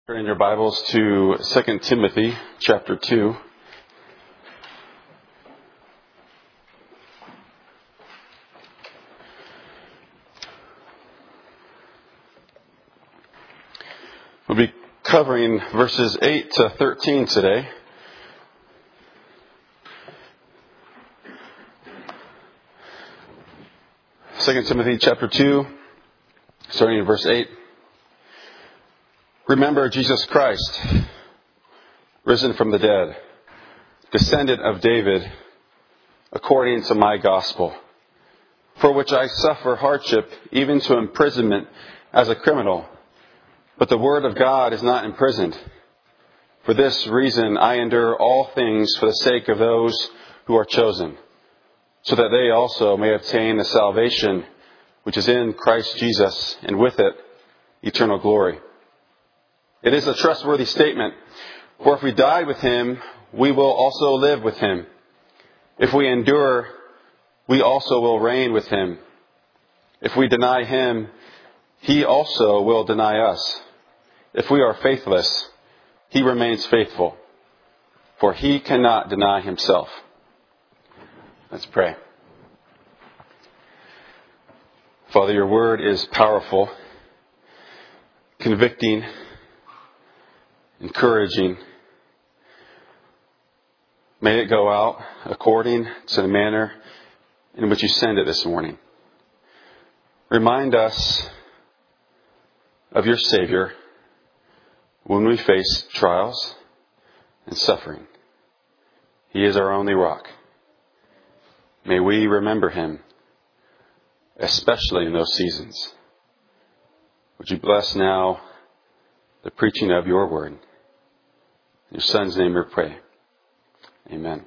Turn in your Bibles to 2 Timothy chapter 2. We'll be covering verses 8 to 13 today. Second Timothy chapter 2, starting in verse 8. Remember Jesus Christ, risen from the dead, descendant of David, according to my gospel, for which I suffer hardship, even to imprisonment as a criminal. But the word of God is not imprisoned. For this reason I endure all things for the sake of those who are chosen, so that they also may obtain the salvation which is in Christ Jesus, and with it eternal glory. It is a trustworthy statement, for if we died with him, we will also live with him. If we endure, we also will reign with him. If we deny him, he also will deny us. If we are faithless, he remains faithful, for he cannot deny himself. Let's pray. Father, your word is powerful, convicting, encouraging. May it go out according to the manner in which you send it this morning. Remind us of your Savior when we face trials and suffering. He is our only rock. May we remember him, especially in those seasons. Would you bless now the preaching of your word? In your Son's name we pray. Amen.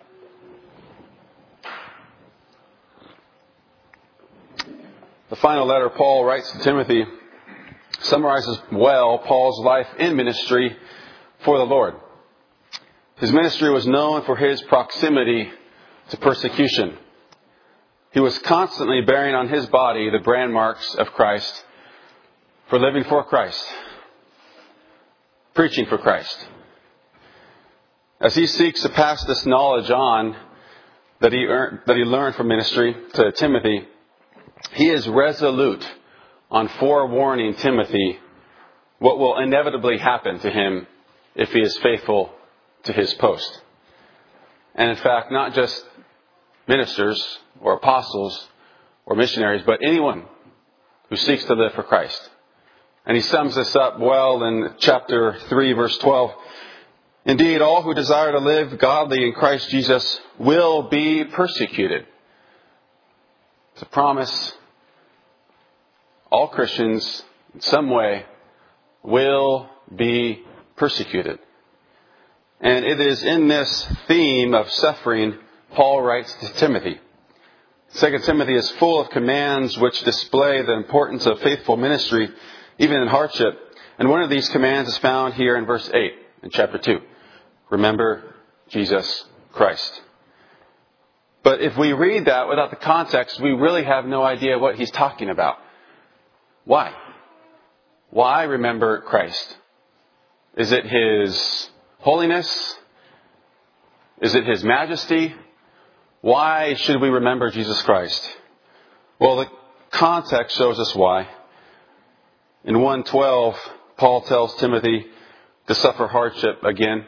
The final letter Paul writes to Timothy summarizes well Paul's life in ministry for the Lord. His ministry was known for his proximity to persecution. He was constantly bearing on his body the brand marks of Christ for living for Christ, preaching for Christ. As he seeks to pass this knowledge on that he learned from ministry to Timothy, he is resolute on forewarning Timothy what will inevitably happen to him if he is faithful to his post. And in fact, not just ministers or apostles or missionaries, but anyone who seeks to live for Christ. And he sums this up well in chapter 3, verse 12. Indeed, all who desire to live godly in Christ Jesus will be persecuted. It's a promise. All Christians, in some way, will be persecuted. And it is in this theme of suffering Paul writes to Timothy. 2 Timothy is full of commands which display the importance of faithful ministry, even in hardship. And one of these commands is found here in verse 8 in chapter 2. Remember Jesus Christ. But if we read that without the context, we really have no idea what he's talking about. Why? Why remember Christ? Is it his holiness? Is it his majesty? Why should we remember Jesus Christ? Well, the context shows us why. In 1:12, Paul tells Timothy to suffer hardship again.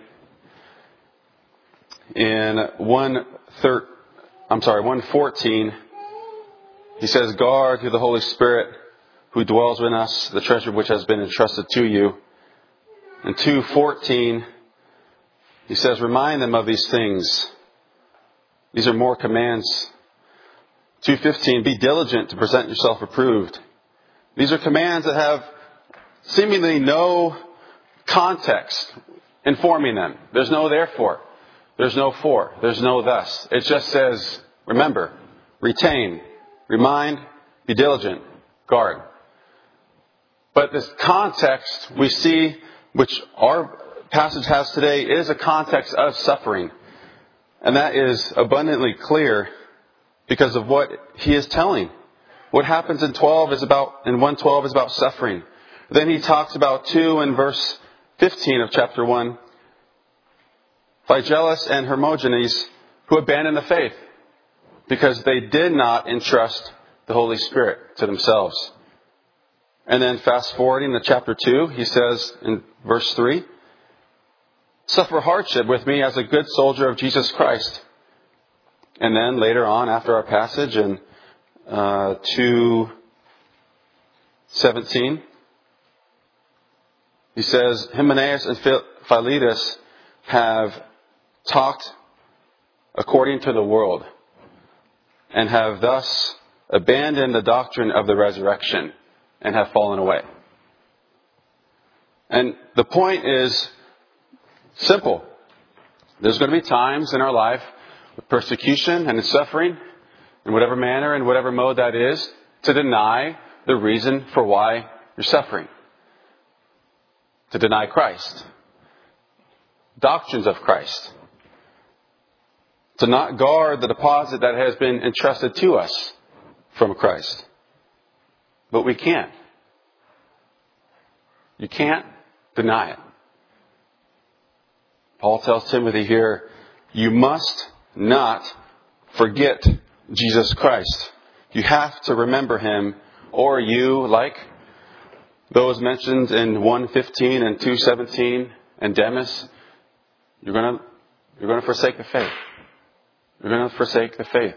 In 1:14, he says, guard through the Holy Spirit who dwells in us, the treasure which has been entrusted to you. In 2:14, he says, remind them of these things. These are more commands. 2:15, be diligent to present yourself approved. These are commands that have seemingly no context informing them. There's no therefore. There's no for. There's no thus. It just says, remember, retain, remind, be diligent, guard. But this context we see, which our passage has today, is a context of suffering. And that is abundantly clear because of what he is telling. What happens in 1:12 is about suffering. Then he talks about 2 in verse 15 of chapter 1, Phygellus and Hermogenes, who abandoned the faith because they did not entrust the Holy Spirit to themselves. And then fast forwarding to chapter 2, he says in verse 3, suffer hardship with me as a good soldier of Jesus Christ. And then later on, after our passage in 2:17, he says, Hymenaeus and Philetus have talked according to the world and have thus abandoned the doctrine of the resurrection and have fallen away. And the point is simple. There's going to be times in our life of persecution and suffering, in whatever manner and whatever mode that is, to deny the reason for why you're suffering. To deny Christ. Doctrines of Christ. To not guard the deposit that has been entrusted to us from Christ. But we can't. You can't deny it. Paul tells Timothy here, you must not forget Jesus Christ. You have to remember Him, or you, like those mentioned in 1:15 and 2:17 and Demas, you're going to forsake the faith. You're going to forsake the faith.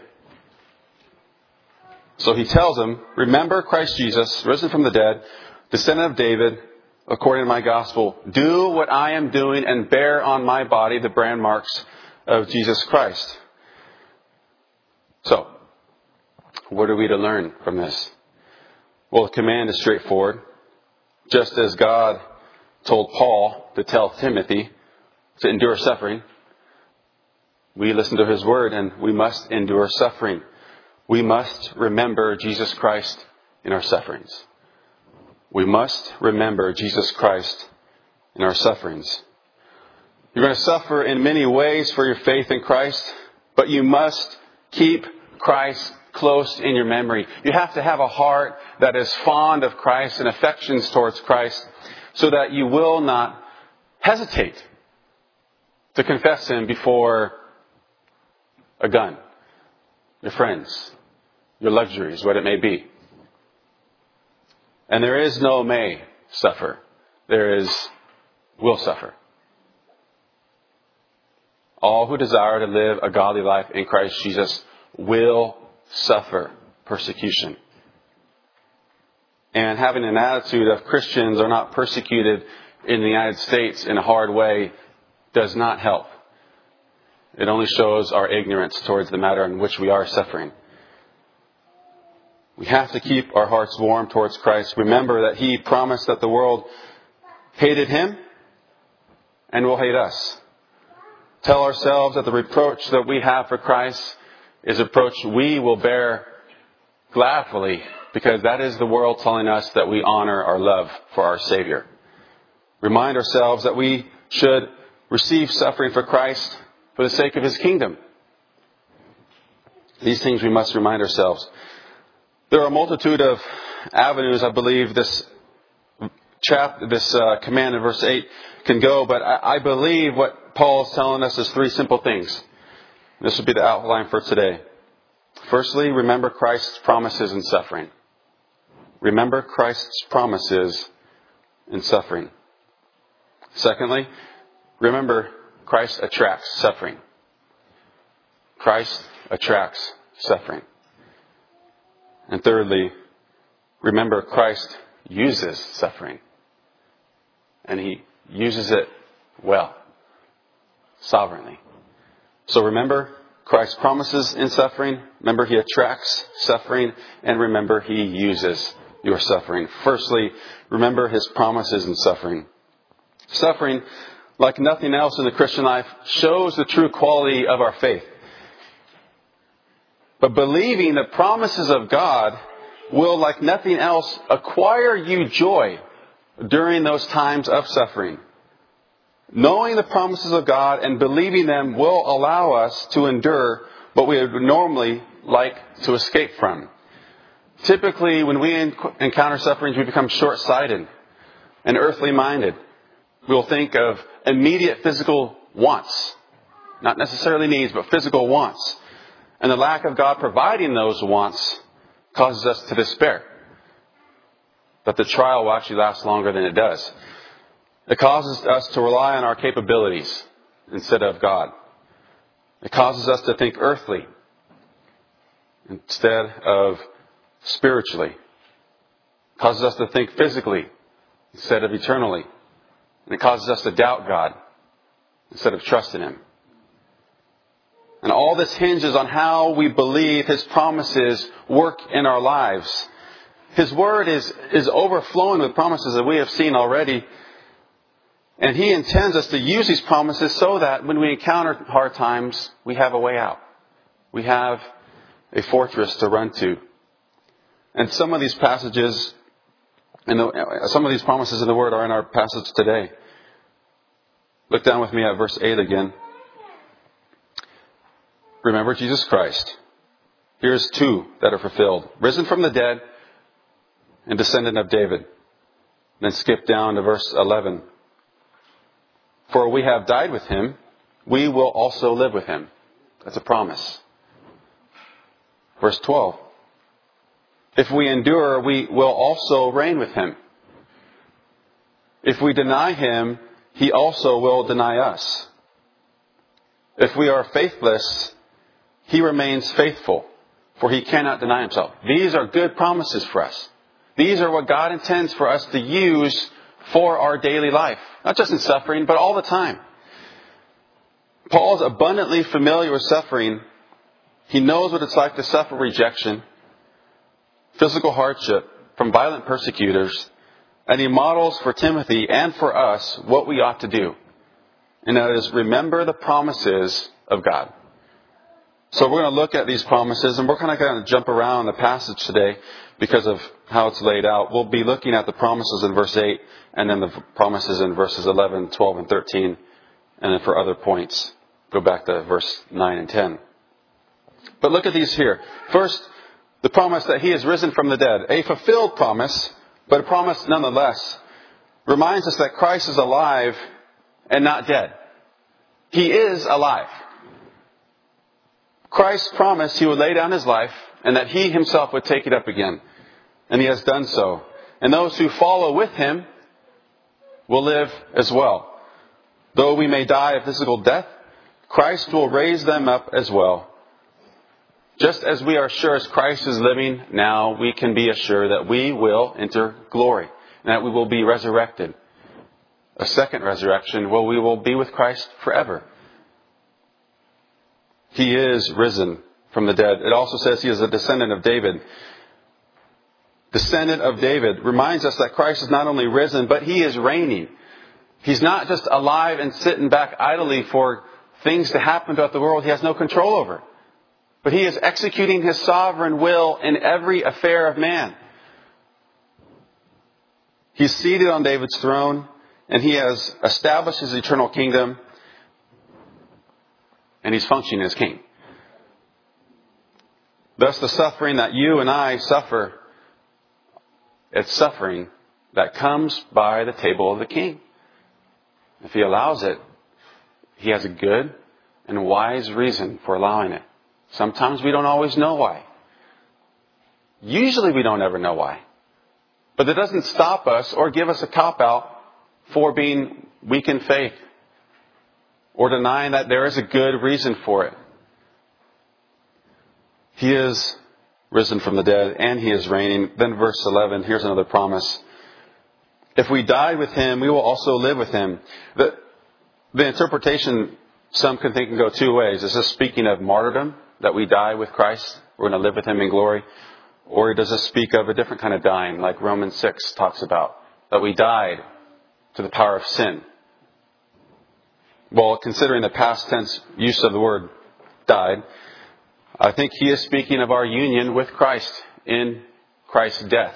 So he tells them, remember Christ Jesus, risen from the dead, descendant of David, according to my gospel. Do what I am doing and bear on my body the brand marks of Jesus Christ. So, what are we to learn from this? Well, the command is straightforward. Just as God told Paul to tell Timothy to endure suffering, we listen to his word and we must endure suffering. We must remember Jesus Christ in our sufferings. We must remember Jesus Christ in our sufferings. You're going to suffer in many ways for your faith in Christ, but you must keep Christ close in your memory. You have to have a heart that is fond of Christ and affections towards Christ so that you will not hesitate to confess Him before a gun, your friends, your luxuries, what it may be. And there is no may suffer. There is will suffer. All who desire to live a godly life in Christ Jesus will suffer persecution. And having an attitude of Christians are not persecuted in the United States in a hard way does not help. It only shows our ignorance towards the matter in which we are suffering. We have to keep our hearts warm towards Christ. Remember that He promised that the world hated Him and will hate us. Tell ourselves that the reproach that we have for Christ is a reproach we will bear gladly, because that is the world telling us that we honor our love for our Savior. Remind ourselves that we should receive suffering for Christ for the sake of His kingdom. These things we must remind ourselves. There are a multitude of avenues, I believe, this command in verse 8 can go, but I believe what Paul is telling us is three simple things. This will be the outline for today. Firstly, remember Christ's promises in suffering. Remember Christ's promises in suffering. Secondly, remember Christ attracts suffering. Christ attracts suffering. And thirdly, remember Christ uses suffering. And He uses it well, sovereignly. So remember Christ's promises in suffering. Remember He attracts suffering. And remember He uses your suffering. Firstly, remember His promises in suffering. Suffering, like nothing else in the Christian life, shows the true quality of our faith. But believing the promises of God will, like nothing else, acquire you joy during those times of suffering. Knowing the promises of God and believing them will allow us to endure what we would normally like to escape from. Typically, when we encounter sufferings, we become short-sighted and earthly-minded. We will think of immediate physical wants. Not necessarily needs, but physical wants. And the lack of God providing those wants causes us to despair. That the trial will actually last longer than it does. It causes us to rely on our capabilities instead of God. It causes us to think earthly instead of spiritually. It causes us to think physically instead of eternally. And it causes us to doubt God instead of trusting Him. And all this hinges on how we believe His promises work in our lives. His Word is overflowing with promises that we have seen already. And He intends us to use these promises so that when we encounter hard times, we have a way out. We have a fortress to run to. And some of these passages, some of these promises in the Word are in our passage today. Look down with me at verse 8 again. Remember Jesus Christ. Here's two that are fulfilled. Risen from the dead and descendant of David. Then skip down to verse 11. For we have died with Him, we will also live with Him. That's a promise. Verse 12. If we endure, we will also reign with Him. If we deny Him, He also will deny us. If we are faithless, He remains faithful, for He cannot deny Himself. These are good promises for us. These are what God intends for us to use for our daily life. Not just in suffering, but all the time. Paul's abundantly familiar with suffering. He knows what it's like to suffer rejection, physical hardship from violent persecutors, and he models for Timothy and for us what we ought to do. And that is remember the promises of God. So we're going to look at these promises, and we're kind of going to jump around the passage today because of how it's laid out. We'll be looking at the promises in verse 8, and then the promises in verses 11, 12, and 13. And then for other points, go back to verse 9 and 10. But look at these here. First, the promise that He is risen from the dead. A fulfilled promise, but a promise nonetheless, reminds us that Christ is alive and not dead. He is alive. Christ promised He would lay down His life and that He Himself would take it up again. And He has done so. And those who follow with Him will live as well. Though we may die a physical death, Christ will raise them up as well. Just as we are sure as Christ is living now, we can be assured that we will enter glory and that we will be resurrected. A second resurrection where we will be with Christ forever. He is risen from the dead. It also says He is a descendant of David. Descendant of David reminds us that Christ is not only risen, but He is reigning. He's not just alive and sitting back idly for things to happen throughout the world He has no control over. But He is executing His sovereign will in every affair of man. He's seated on David's throne, and He has established His eternal kingdom, and He's functioning as king. Thus, the suffering that you and I suffer, it's suffering that comes by the table of the king. If He allows it, He has a good and wise reason for allowing it. Sometimes we don't always know why. Usually we don't ever know why. But that doesn't stop us or give us a cop-out for being weak in faith or denying that there is a good reason for it. He is risen from the dead and He is reigning. Then verse 11, here's another promise. If we die with Him, we will also live with Him. The interpretation, some can think and go two ways. Is this speaking of martyrdom, that we die with Christ? We're going to live with Him in glory. Or does this speak of a different kind of dying, like Romans 6 talks about, that we died to the power of sin? Well, considering the past tense use of the word died, I think he is speaking of our union with Christ in Christ's death.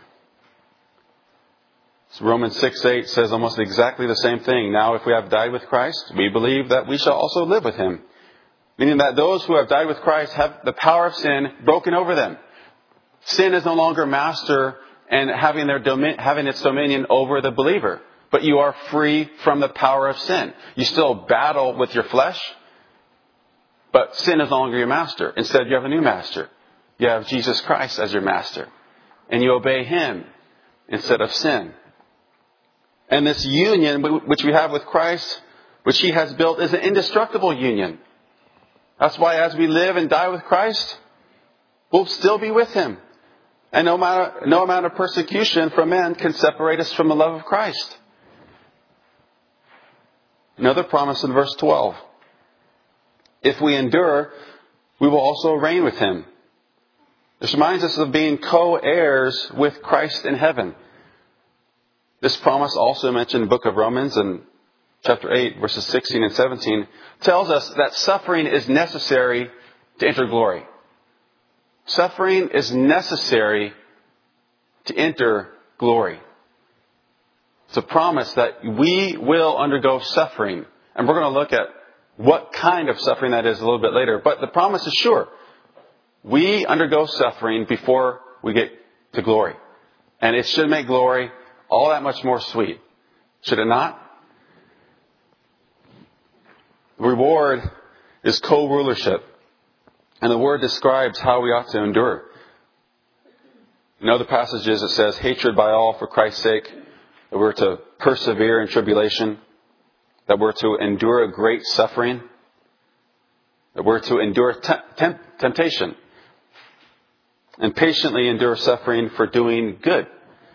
So Romans 6:8 says almost exactly the same thing. Now, if we have died with Christ, we believe that we shall also live with Him. Meaning that those who have died with Christ have the power of sin broken over them. Sin is no longer master and having its dominion over the believer. but you are free from the power of sin. You still battle with your flesh, but sin is no longer your master. Instead, you have a new master. You have Jesus Christ as your master. And you obey Him instead of sin. And this union which we have with Christ, which He has built, is an indestructible union. That's why as we live and die with Christ, we'll still be with Him. And no amount of persecution from men can separate us from the love of Christ. Another promise in verse 12. If we endure, we will also reign with Him. This reminds us of being co-heirs with Christ in heaven. This promise, also mentioned in the book of Romans in chapter 8, verses 16 and 17, tells us that suffering is necessary to enter glory. Suffering is necessary to enter glory. It's a promise that we will undergo suffering. And we're going to look at what kind of suffering that is a little bit later. But the promise is sure. We undergo suffering before we get to glory. And it should make glory all that much more sweet. Should it not? The reward is co-rulership. And the word describes how we ought to endure. In other passages it says, hatred by all for Christ's sake. That we're to persevere in tribulation. That we're to endure great suffering. That we're to endure temptation. And patiently endure suffering for doing good.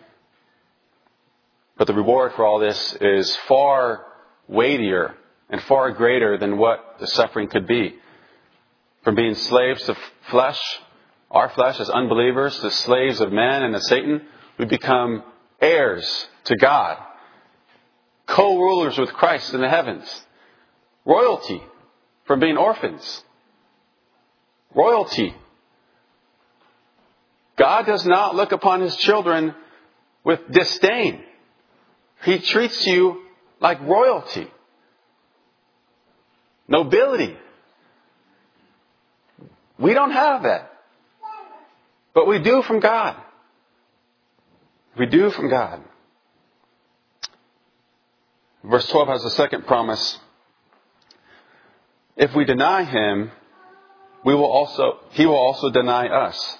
But the reward for all this is far weightier and far greater than what the suffering could be. From being slaves to flesh, our flesh as unbelievers, to slaves of men and of Satan, we become heirs to God. Co-rulers with Christ in the heavens. Royalty from being orphans. Royalty. God does not look upon His children with disdain. He treats you like royalty. Nobility. We don't have that. But we do from God. We do from God. Verse 12 has the second promise. If we deny Him, He will also deny us.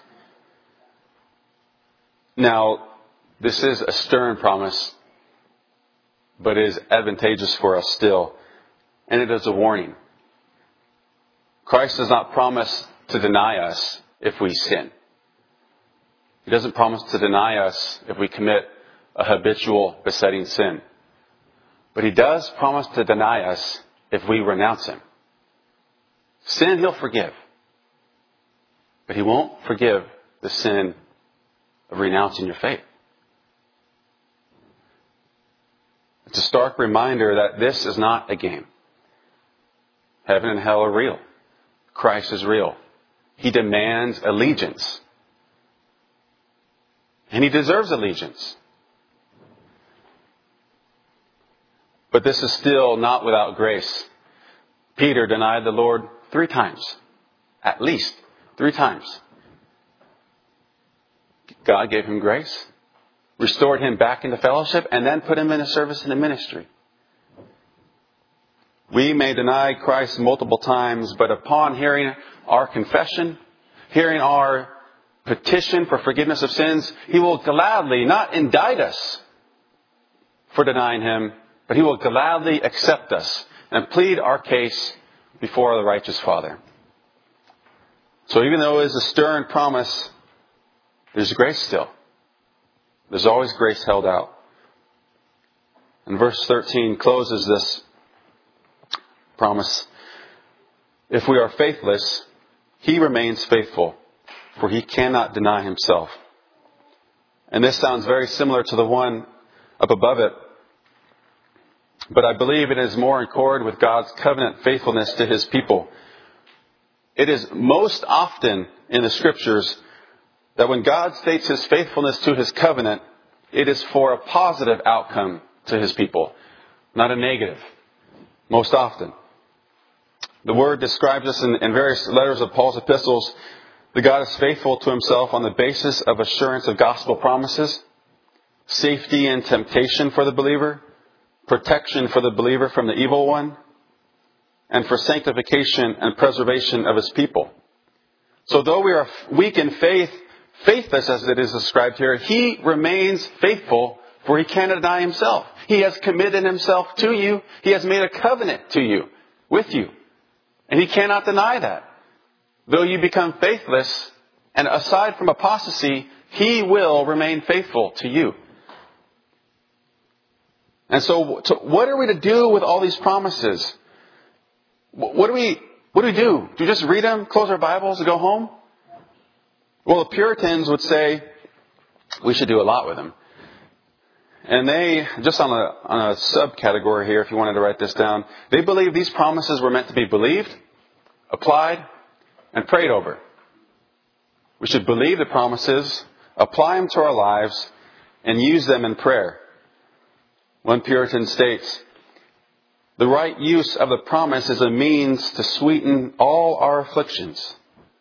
Now, this is a stern promise, but it is advantageous for us still. And it is a warning. Christ does not promise to deny us if we sin. He doesn't promise to deny us if we commit a habitual besetting sin. But He does promise to deny us if we renounce Him. Sin He'll forgive. But He won't forgive the sin of renouncing your faith. It's a stark reminder that this is not a game. Heaven and hell are real. Christ is real. He demands allegiance. And He deserves allegiance. But this is still not without grace. Peter denied the Lord 3 times. At least 3 times. God gave him grace, restored him back into fellowship, and then put him in a service in the ministry. We may deny Christ multiple times, but upon hearing our confession, hearing our petition for forgiveness of sins, He will gladly not indict us for denying Him, but He will gladly accept us and plead our case before the righteous Father. So even though it is a stern promise, there's grace still. There's always grace held out. And verse 13 closes this promise. If we are faithless, He remains faithful, for He cannot deny Himself. And this sounds very similar to the one up above it. But I believe it is more in accord with God's covenant faithfulness to His people. It is most often in the Scriptures that when God states His faithfulness to His covenant, it is for a positive outcome to His people, not a negative. Most often. The Word describes us in various letters of Paul's epistles that God is faithful to Himself on the basis of assurance of gospel promises, safety and temptation for the believer, protection for the believer from the evil one, and for sanctification and preservation of his people. So though we are weak in faith, faithless as it is described here, he remains faithful, for he cannot deny himself. He has committed himself to you. He has made a covenant to you, with you. And he cannot deny that. Though you become faithless, and aside from apostasy, he will remain faithful to you. And so what are we to do with all these promises? What do we do? Do we just read them, close our Bibles, and go home? Well, the Puritans would say we should do a lot with them. And they, just on a subcategory here, if you wanted to write this down, they believe these promises were meant to be believed, applied, and prayed over. We should believe the promises, apply them to our lives, and use them in prayer. One Puritan states, "The right use of the promise is a means to sweeten all our afflictions,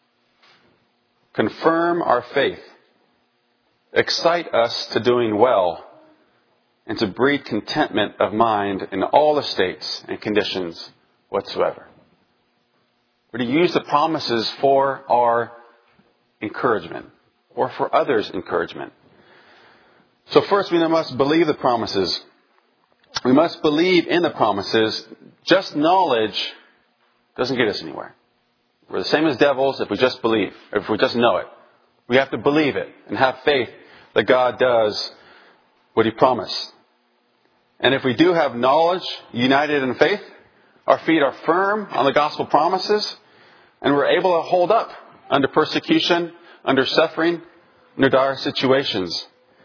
confirm our faith, excite us to doing well, and to breed contentment of mind in all the states and conditions whatsoever." We're to use the promises for our encouragement, or for others' encouragement. So first, we must believe the promises. We must believe in the promises. Just knowledge doesn't get us anywhere. We're the same as devils if we just believe, if we just know it. We have to believe it and have faith that God does what He promised. And if we do have knowledge united in faith, our feet are firm on the gospel promises, and we're able to hold up under persecution, under suffering, under dire situations.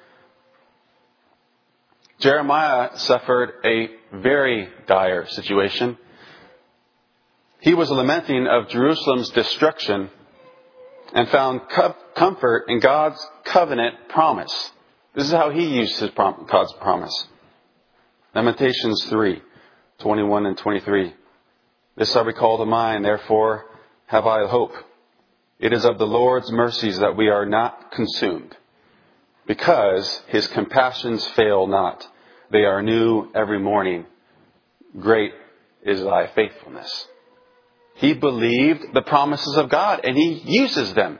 Jeremiah suffered a very dire situation. He was lamenting of Jerusalem's destruction and found comfort in God's covenant promise. This is how he used God's promise. Lamentations 3:21 and 23. "This I recall to mind, therefore have I hope. It is of the Lord's mercies that we are not consumed, because His compassions fail not. They are new every morning. Great is thy faithfulness." He believed the promises of God, and he uses them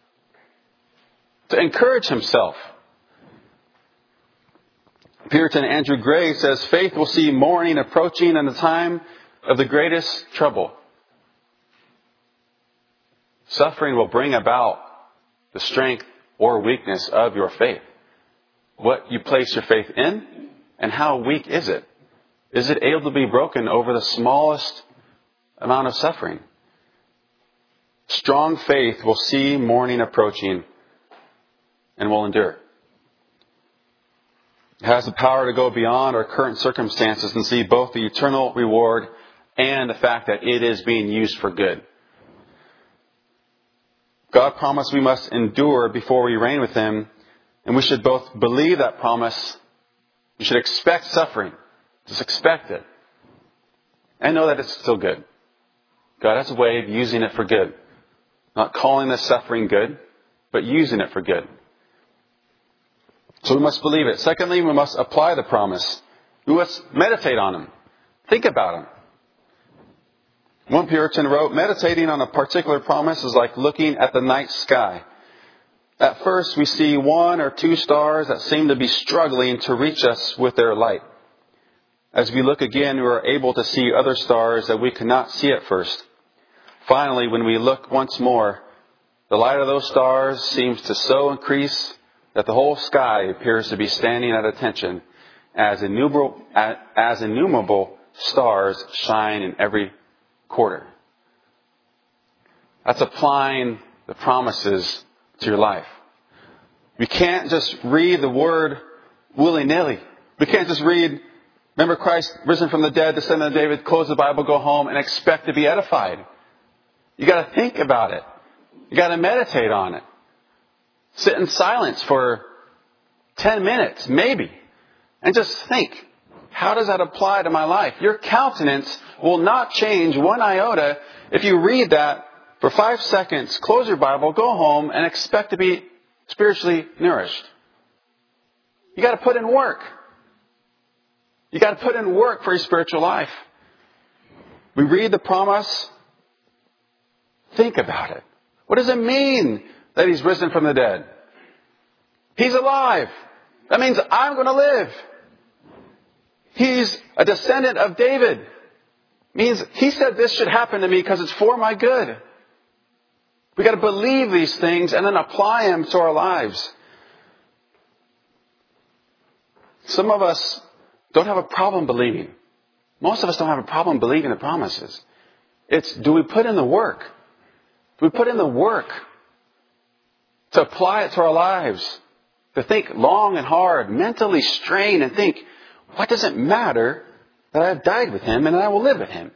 to encourage himself. Puritan Andrew Gray says, "Faith will see morning approaching in the time of the greatest trouble. Suffering will bring about the strength or weakness of your faith. What you place your faith in, and how weak is it? Is it able to be broken over the smallest amount of suffering? Strong faith will see morning approaching and will endure. It has the power to go beyond our current circumstances and see both the eternal reward and the fact that it is being used for good. God promised we must endure before we reign with Him, and we should both believe that promise. We should expect suffering. Just expect it. And know that it's still good. God has a way of using it for good. Not calling the suffering good, but using it for good. So we must believe it. Secondly, we must apply the promise. We must meditate on Him. Think about Him. One Puritan wrote, "Meditating on a particular promise is like looking at the night sky. At first, we see one or two stars that seem to be struggling to reach us with their light. As we look again, we are able to see other stars that we could not see at first. Finally, when we look once more, the light of those stars seems to so increase that the whole sky appears to be standing at attention as innumerable stars shine in every quarter." That's applying the promises to your life. We can't just read the Word willy-nilly. We can't just read, "Remember Christ risen from the dead, descendant of David," close the Bible, go home, and expect to be edified. You got to think about it. You got to meditate on it. Sit in silence for 10 minutes, maybe, and just think, how does that apply to my life? Your countenance will not change one iota if you read that for 5 seconds, close your Bible, go home, and expect to be spiritually nourished. You got to put in work. You got to put in work for your spiritual life. We read the promise. Think about it. What does it mean that He's risen from the dead? He's alive. That means I'm going to live. He's a descendant of David. Means He said this should happen to me because it's for my good. We got to believe these things and then apply them to our lives. Some of us don't have a problem believing. Most of us don't have a problem believing the promises. It's, do we put in the work? Do we put in the work to apply it to our lives? To think long and hard, mentally strain and think, what does it matter that I have died with Him and I will live with Him?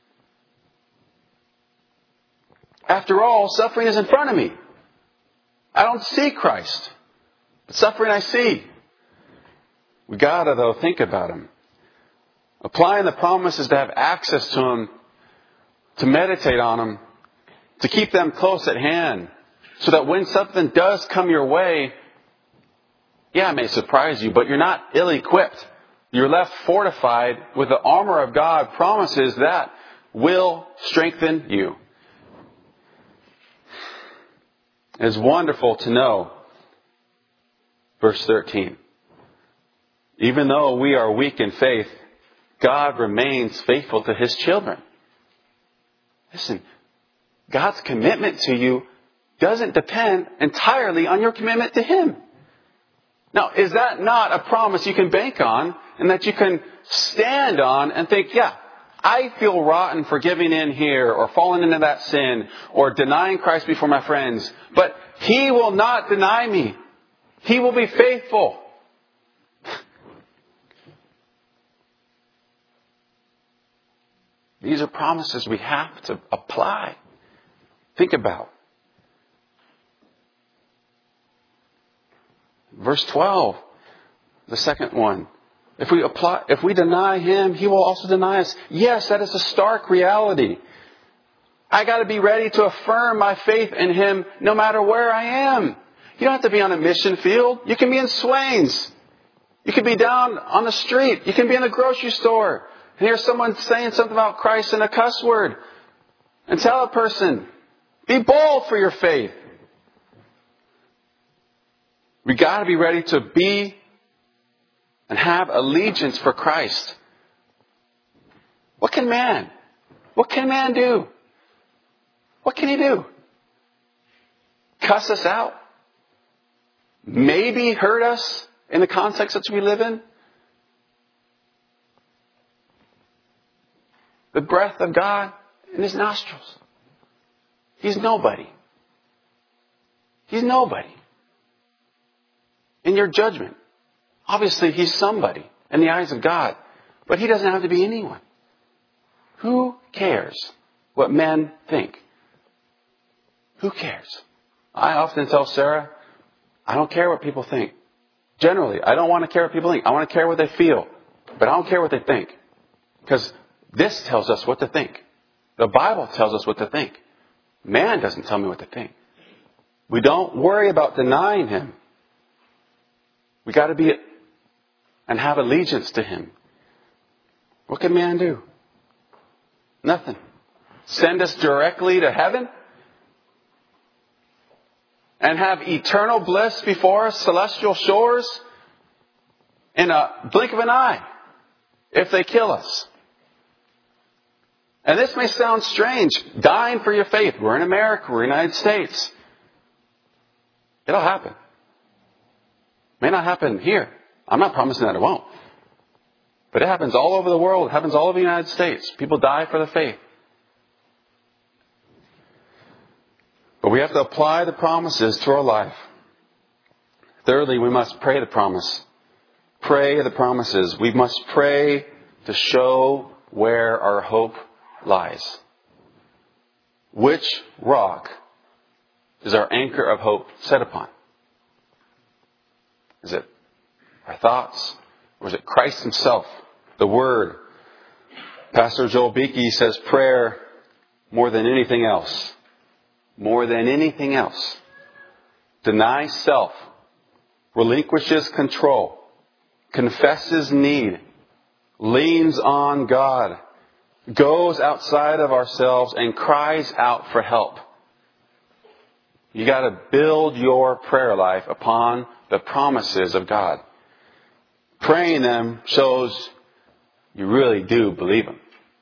After all, suffering is in front of me. I don't see Christ, but suffering I see. We gotta, though, think about Him. Applying the promises to have access to Him, to meditate on Him, to keep them close at hand, so that when something does come your way, yeah, it may surprise you, but you're not ill-equipped. You're left fortified with the armor of God, promises that will strengthen you. It's wonderful to know, verse 13, even though we are weak in faith, God remains faithful to His children. Listen, God's commitment to you doesn't depend entirely on your commitment to Him. Now, is that not a promise you can bank on and that you can stand on and think, yeah, I feel rotten for giving in here or falling into that sin or denying Christ before my friends, but He will not deny me. He will be faithful. These are promises we have to apply. Think about. Verse 12, the second one. If we deny Him, He will also deny us. Yes, that is a stark reality. I got to be ready to affirm my faith in Him no matter where I am. You don't have to be on a mission field. You can be in Swains. You can be down on the street. You can be in the grocery store and hear someone saying something about Christ in a cuss word. And tell a person, be bold for your faith. We got to be ready to be and have allegiance for Christ. What can man do? What can he do? Cuss us out? Maybe hurt us in the context that we live in? The breath of God in His nostrils. He's nobody. He's nobody. In your judgment, obviously He's somebody in the eyes of God, but He doesn't have to be anyone. Who cares what men think? Who cares? I often tell Sarah, I don't care what people think. Generally, I don't want to care what people think. I want to care what they feel, but I don't care what they think. Because this tells us what to think. The Bible tells us what to think. Man doesn't tell me what to think. We don't worry about denying Him. We got to be and have allegiance to Him. What can man do? Nothing. Send us directly to heaven? And have eternal bliss before us, celestial shores? In a blink of an eye. If they kill us. And this may sound strange. Dying for your faith. We're in America. We're in the United States. It'll happen. May not happen here. I'm not promising that it won't. But it happens all over the world. It happens all over the United States. People die for the faith. But we have to apply the promises to our life. Thirdly, we must pray the promise. Pray the promises. We must pray to show where our hope lies. Which rock is our anchor of hope set upon? Is it our thoughts? Or is it Christ Himself? The Word? Pastor Joel Beakey says prayer more than anything else. More than anything else. Denies self. Relinquishes control. Confesses need. leans on God, goes outside of ourselves and cries out for help. You got to build your prayer life upon the promises of God. Praying them shows you really do believe them.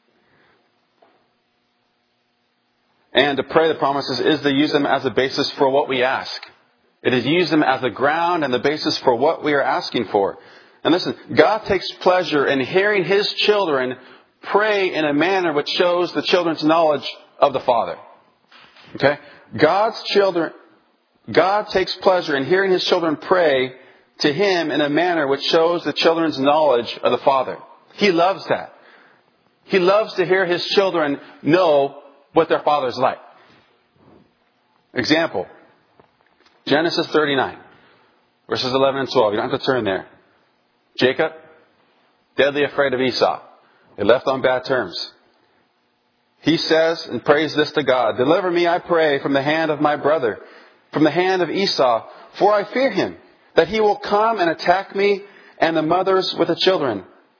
And to pray the promises is to use them as a basis for what we ask. It is to use them as the ground and the basis for what we are asking for. And listen, God takes pleasure in hearing His children pray in a manner which shows the children's knowledge of the Father. Okay? God takes pleasure in hearing His children pray to Him in a manner which shows the children's knowledge of the Father. He loves that. He loves to hear His children know what their Father's like. Example, Genesis 39, verses 11 and 12. You don't have to turn there. Jacob, deadly afraid of Esau. They left on bad terms. He says and prays this to God, "Deliver me, I pray, from the hand of my brother, from the hand of Esau, for I fear him, that he will come and attack me and the mothers with the children.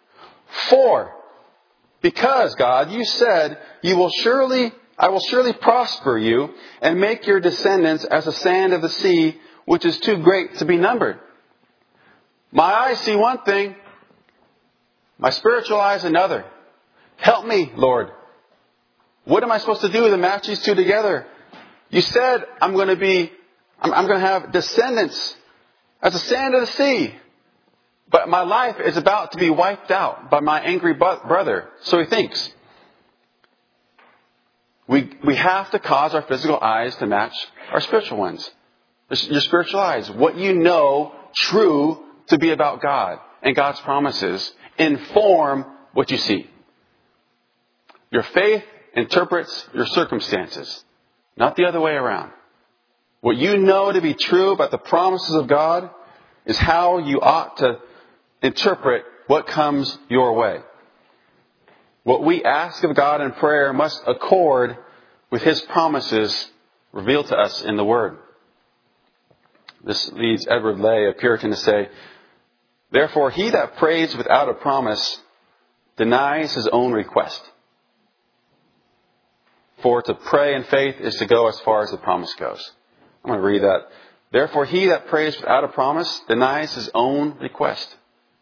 Because, God, you said, I will surely prosper you and make your descendants as the sand of the sea, which is too great to be numbered. My eyes see one thing, my spiritual eyes another. Help me, Lord. What am I supposed to do to match these two together? You said I'm going to have descendants as the sand of the sea. But my life is about to be wiped out by my angry brother." So he thinks. We have to cause our physical eyes to match our spiritual ones. Your spiritual eyes. What you know true to be about God and God's promises inform what you see. Your faith interprets your circumstances, not the other way around. What you know to be true about the promises of God is how you ought to interpret what comes your way. What we ask of God in prayer must accord with His promises revealed to us in the Word. This leads Edward Lay, a Puritan, to say, "Therefore, he that prays without a promise denies his own request. For to pray in faith is to go as far as the promise goes." I'm going to read that. "Therefore, he that prays without a promise denies his own request."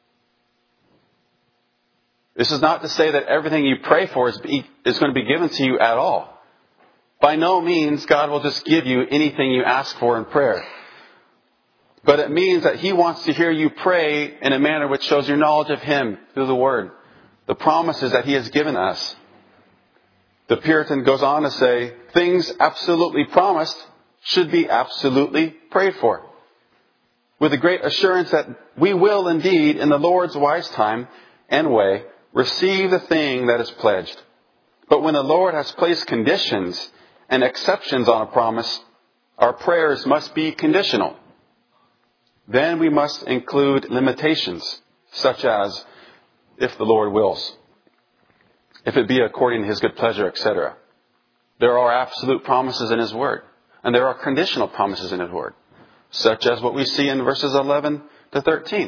This is not to say that everything you pray for is going to be given to you at all. By no means God will just give you anything you ask for in prayer. But it means that He wants to hear you pray in a manner which shows your knowledge of Him through the Word, the promises that He has given us. The Puritan goes on to say, things absolutely promised should be absolutely prayed for, with the great assurance that we will indeed, in the Lord's wise time and way, receive the thing that is pledged. But when the Lord has placed conditions and exceptions on a promise, our prayers must be conditional. Then we must include limitations, such as, if the Lord wills, if it be according to His good pleasure, etc. There are absolute promises in His Word, and there are conditional promises in His Word, such as what we see in verses 11 to 13.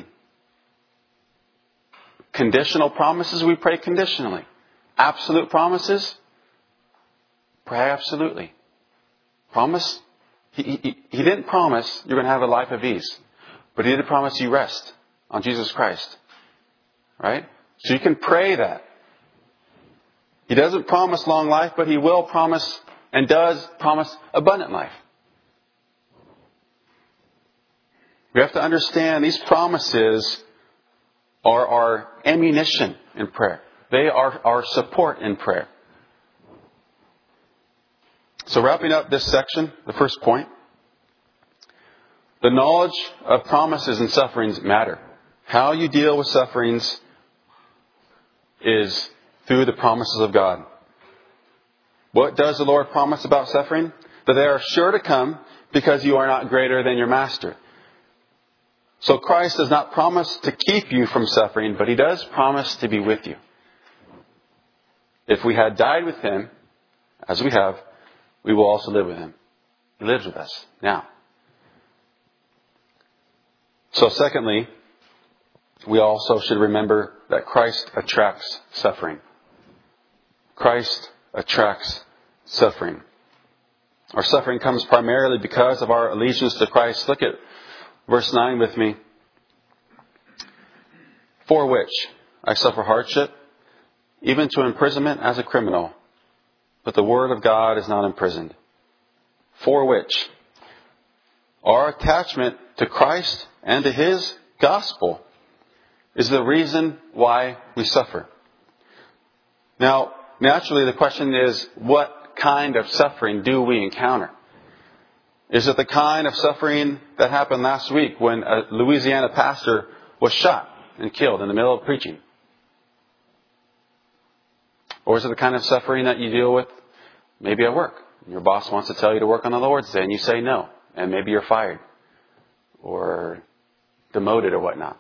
Conditional promises, we pray conditionally. Absolute promises, pray absolutely. Promise, He didn't promise you're going to have a life of ease, but He did promise you rest on Jesus Christ. Right? So you can pray that. He doesn't promise long life, but He will promise and does promise abundant life. We have to understand these promises are our ammunition in prayer. They are our support in prayer. So wrapping up this section, the first point, the knowledge of promises and sufferings matter. How you deal with sufferings is through the promises of God. What does the Lord promise about suffering? That they are sure to come because you are not greater than your master. So Christ does not promise to keep you from suffering, but He does promise to be with you. If we had died with Him, as we have, we will also live with Him. He lives with us now. So secondly, we also should remember that Christ attracts suffering. Christ attracts suffering. Our suffering comes primarily because of our allegiance to Christ. Look at verse 9 with me. For which I suffer hardship, even to imprisonment as a criminal. But the word of God is not imprisoned. For which our attachment to Christ and to His gospel is the reason why we suffer. Now, naturally the question is, what kind of suffering do we encounter? Is it the kind of suffering that happened last week when a Louisiana pastor was shot and killed in the middle of preaching? Or is it the kind of suffering that you deal with maybe at work? Your boss wants to tell you to work on the Lord's Day and you say no. And maybe you're fired or demoted or whatnot.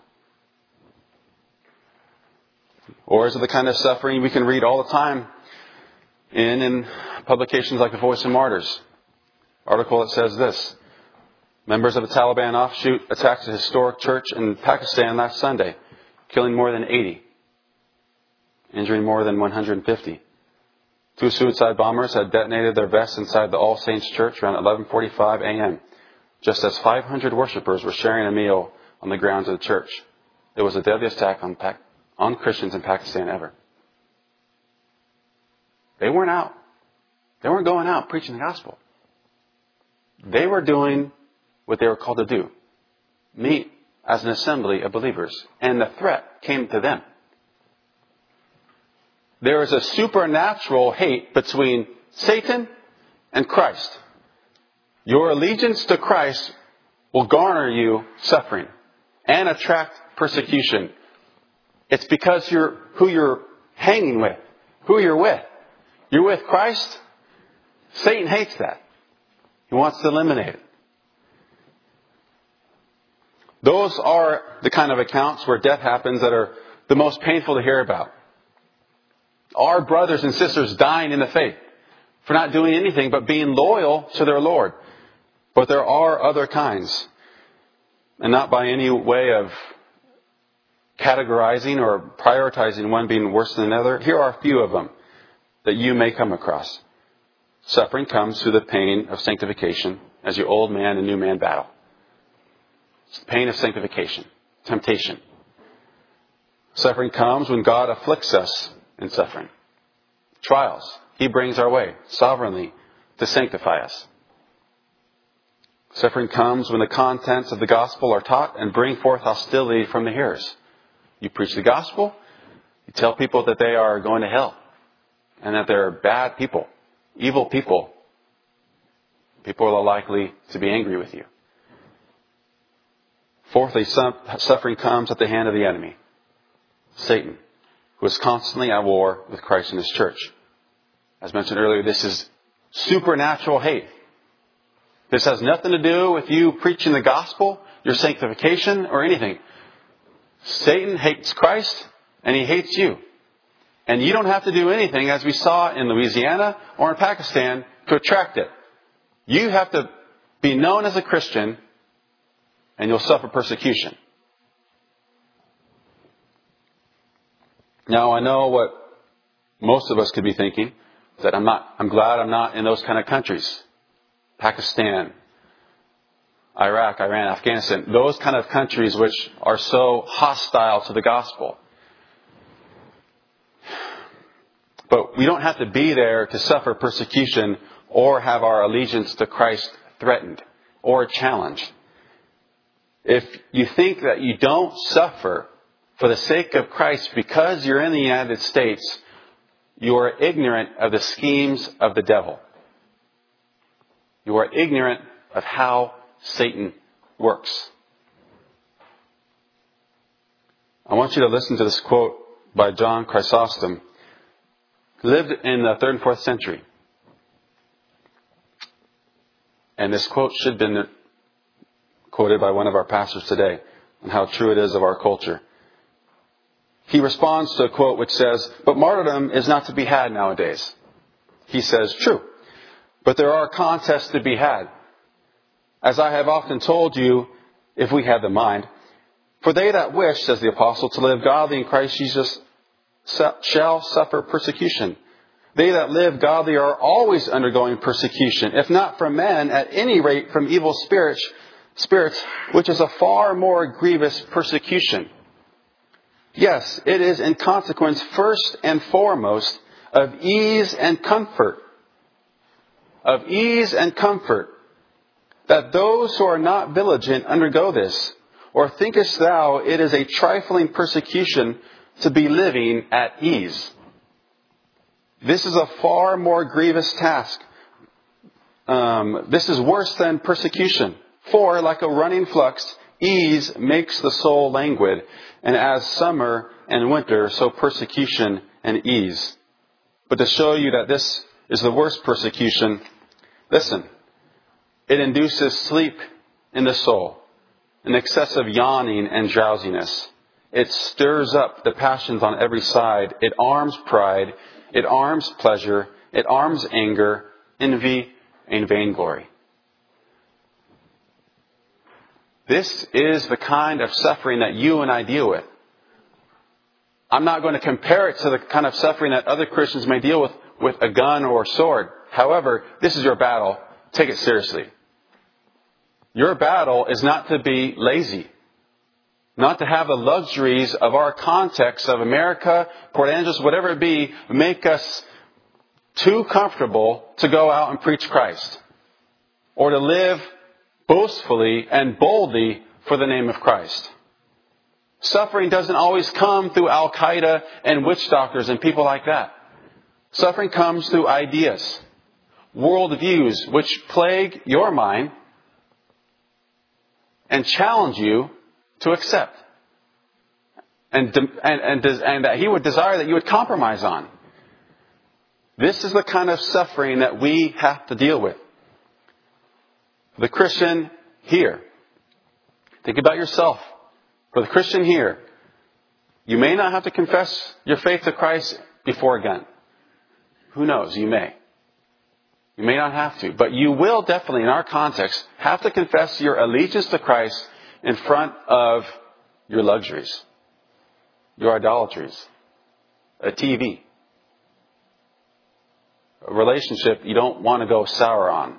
Or is it the kind of suffering we can read all the time in publications like The Voice of Martyrs? Article that says this: members of a Taliban offshoot attacked a historic church in Pakistan last Sunday, killing more than 80, injuring more than 150. 2 suicide bombers had detonated their vests inside the All Saints Church around 11:45 a.m., just as 500 worshippers were sharing a meal on the grounds of the church. It was the deadliest attack on Christians in Pakistan ever. They weren't out. They weren't going out preaching the gospel. They were doing what they were called to do. Meet as an assembly of believers. And the threat came to them. There is a supernatural hate between Satan and Christ. Your allegiance to Christ will garner you suffering and attract persecution. It's because who you're hanging with, who you're with. You're with Christ. Satan hates that. He wants to eliminate it. Those are the kind of accounts where death happens that are the most painful to hear about. Our brothers and sisters dying in the faith for not doing anything but being loyal to their Lord. But there are other kinds. And not by any way of categorizing or prioritizing one being worse than another. Here are a few of them that you may come across. Suffering comes through the pain of sanctification as your old man and new man battle. It's the pain of sanctification, temptation. Suffering comes when God afflicts us in suffering. Trials He brings our way sovereignly to sanctify us. Suffering comes when the contents of the gospel are taught and bring forth hostility from the hearers. You preach the gospel, you tell people that they are going to hell and that they're bad people, evil people. People are likely to be angry with you. Fourthly, suffering comes at the hand of the enemy, Satan, who is constantly at war with Christ and His church. As mentioned earlier, this is supernatural hate. This has nothing to do with you preaching the gospel, your sanctification, or anything. Satan hates Christ, and he hates you. And you don't have to do anything, as we saw in Louisiana or in Pakistan, to attract it. You have to be known as a Christian, and you'll suffer persecution. Now, I know what most of us could be thinking, that I'm glad I'm not in those kind of countries. Pakistan, Iraq, Iran, Afghanistan, those kind of countries which are so hostile to the gospel. But we don't have to be there to suffer persecution or have our allegiance to Christ threatened or challenged. If you think that you don't suffer for the sake of Christ because you're in the United States, you are ignorant of the schemes of the devil. You are ignorant of how Satan works. I want you to listen to this quote by John Chrysostom, who lived in the 3rd and 4th century. And this quote should have been quoted by one of our pastors today, and how true it is of our culture. He responds to a quote which says, "But martyrdom is not to be had nowadays." He says, "True, but there are contests to be had. As I have often told you, if we had the mind, For they that wish, says the apostle, to live godly in Christ Jesus shall suffer persecution. They that live godly are always undergoing persecution, if not from men, at any rate from evil spirits, which is a far more grievous persecution. Yes, it is in consequence first and foremost of ease and comfort. Of ease and comfort, that those who are not vigilant undergo this. Or thinkest thou it is a trifling persecution to be living at ease? This is a far more grievous task. This is worse than persecution. For, like a running flux, ease makes the soul languid. And as summer and winter, so persecution and ease. But to show you that this is the worst persecution, listen. It induces sleep in the soul, an excessive yawning and drowsiness. It stirs up the passions on every side. It arms pride. It arms pleasure. It arms anger, envy, and vainglory. This is the kind of suffering that you and I deal with. I'm not going to compare it to the kind of suffering that other Christians may deal with a gun or a sword. However, this is your battle. Take it seriously. Your battle is not to be lazy. Not to have the luxuries of our context of America, Port Angeles, whatever it be, make us too comfortable to go out and preach Christ. Or to live boastfully and boldly for the name of Christ. Suffering doesn't always come through Al-Qaeda and witch doctors and people like that. Suffering comes through ideas, worldviews which plague your mind and challenge you to accept. And that He would desire that you would compromise on. This is the kind of suffering that we have to deal with. The Christian here. Think about yourself. For the Christian here, you may not have to confess your faith to Christ before a gun. Who knows? You may. You may not have to. But you will definitely, in our context, have to confess your allegiance to Christ in front of your luxuries, your idolatries, a TV, a relationship you don't want to go sour on.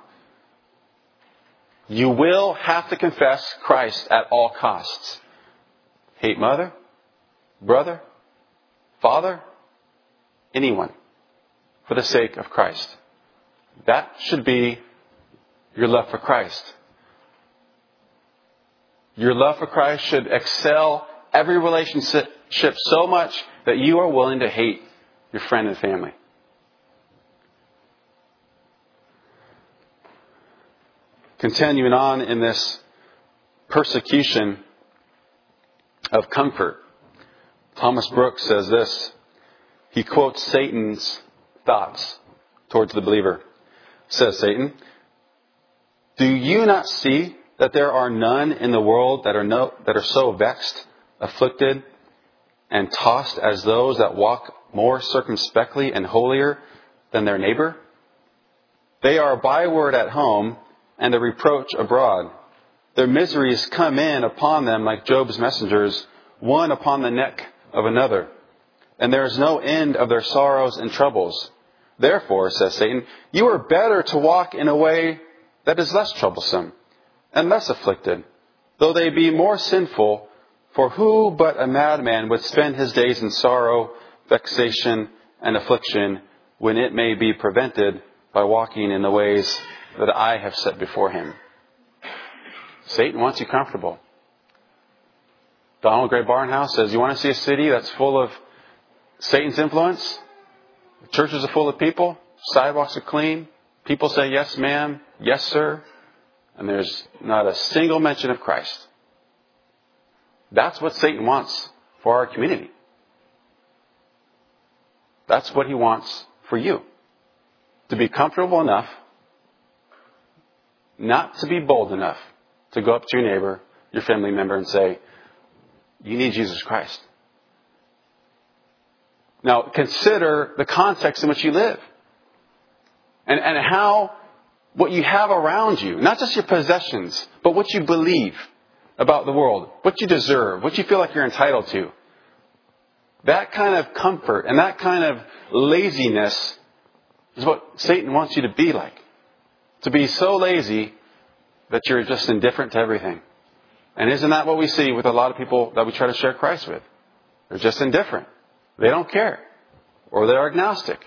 You will have to confess Christ at all costs. Hate mother, brother, father, anyone, for the sake of Christ. That should be your love for Christ. Your love for Christ should excel every relationship so much that you are willing to hate your friend and family. Continuing on in this persecution of comfort, Thomas Brooks says this. He quotes Satan's thoughts towards the believer. Says Satan, "Do you not see that there are none in the world that are so vexed, afflicted, and tossed as those that walk more circumspectly and holier than their neighbor? They are a byword at home and a reproach abroad. Their miseries come in upon them like Job's messengers, one upon the neck of another. And there is no end of their sorrows and troubles. Therefore, says Satan, you are better to walk in a way that is less troublesome and less afflicted, though they be more sinful. For who but a madman would spend his days in sorrow, vexation, and affliction, when it may be prevented by walking in the ways that I have set before him?" Satan wants you comfortable. Donald Gray Barnhouse says, you want to see a city that's full of Satan's influence? Churches are full of people. Sidewalks are clean. People say, yes, ma'am. Yes, sir. And there's not a single mention of Christ. That's what Satan wants for our community. That's what he wants for you. To be comfortable enough, not to be bold enough to go up to your neighbor, your family member, and say, you need Jesus Christ. Now, consider the context in which you live. And how what you have around you, not just your possessions, but what you believe. about the world, what you deserve, what you feel like you're entitled to. That kind of comfort and that kind of laziness is what Satan wants you to be like. To be so lazy that you're just indifferent to everything. And isn't that what we see with a lot of people that we try to share Christ with? They're just indifferent. They don't care. Or they're agnostic.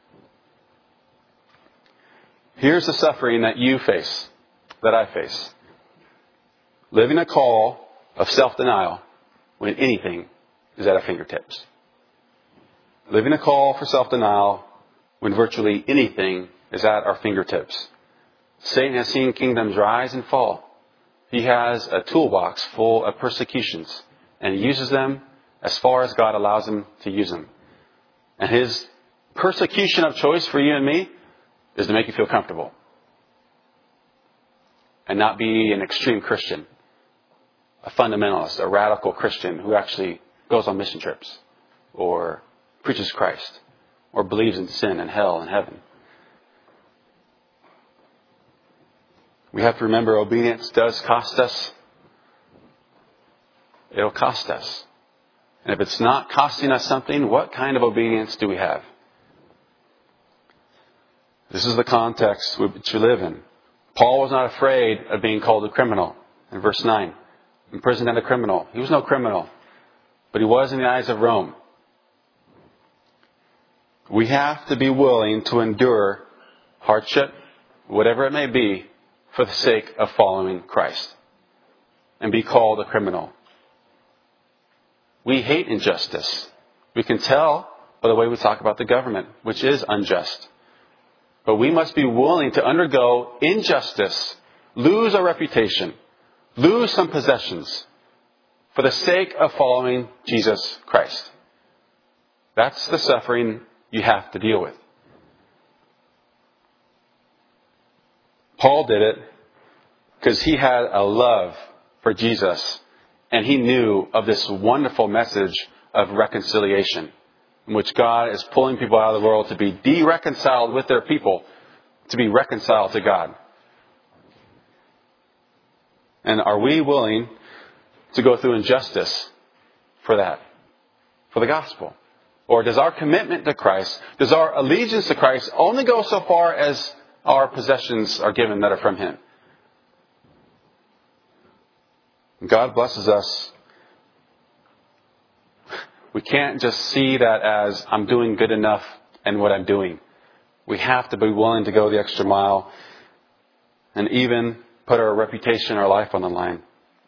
Here's the suffering that you face, that I face. Living a call of self-denial when anything is at our fingertips. Living a call for self-denial when virtually anything is at our fingertips. Satan has seen kingdoms rise and fall. He has a toolbox full of persecutions, and he uses them as far as God allows him to use them. And his persecution of choice for you and me is to make you feel comfortable and not be an extreme Christian, a fundamentalist, a radical Christian who actually goes on mission trips or preaches Christ or believes in sin and hell and heaven. We have to remember obedience does cost us. It'll cost us. And if it's not costing us something, what kind of obedience do we have? This is the context which we live in. Paul was not afraid of being called a criminal. In verse 9, imprisoned as a criminal. He was no criminal, but he was in the eyes of Rome. We have to be willing to endure hardship, whatever it may be, for the sake of following Christ and be called a criminal. We hate injustice. We can tell by the way we talk about the government, which is unjust. But we must be willing to undergo injustice, lose our reputation, lose some possessions for the sake of following Jesus Christ. That's the suffering you have to deal with. Paul did it because he had a love for Jesus, and he knew of this wonderful message of reconciliation, in which God is pulling people out of the world to be de-reconciled with their people, to be reconciled to God. And are we willing to go through injustice for that, for the gospel? Or does our commitment to Christ, does our allegiance to Christ only go so far as our possessions are given that are from Him? God blesses us. We can't just see that as I'm doing good enough and what I'm doing. We have to be willing to go the extra mile and even put our reputation, our life on the line.